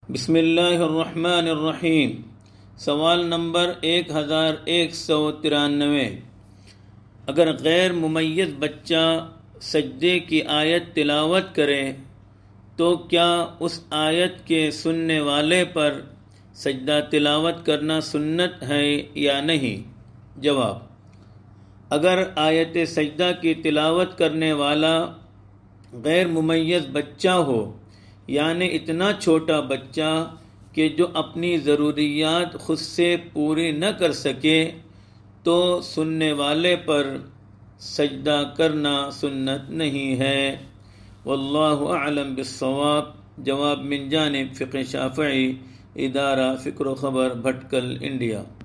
बिस्मिल्लाहिर्रहमानिर्रहीम। सवाल नंबर 1193। अगर गैर मुमय्यज़ बच्चा सजदे की आयत तिलावत करे तो क्या उस आयत के सुनने वाले पर सजदा तिलावत करना सुन्नत है या नहीं? जवाब: अगर आयत सजदा की तिलावत करने वाला गैर मुमय्यज़ बच्चा हो, यानी इतना छोटा बच्चा कि जो अपनी ज़रूरियात खुद से पूरी न कर सके, तो सुनने वाले पर सजदा करना सुन्नत नहीं है। वल्लाहु अअलम बिस्सवाब। जवाब मिन जानिब फ़िक़्ह शाफ़िई, इदारा फ़िक्र ख़बर, भटकल, इंडिया।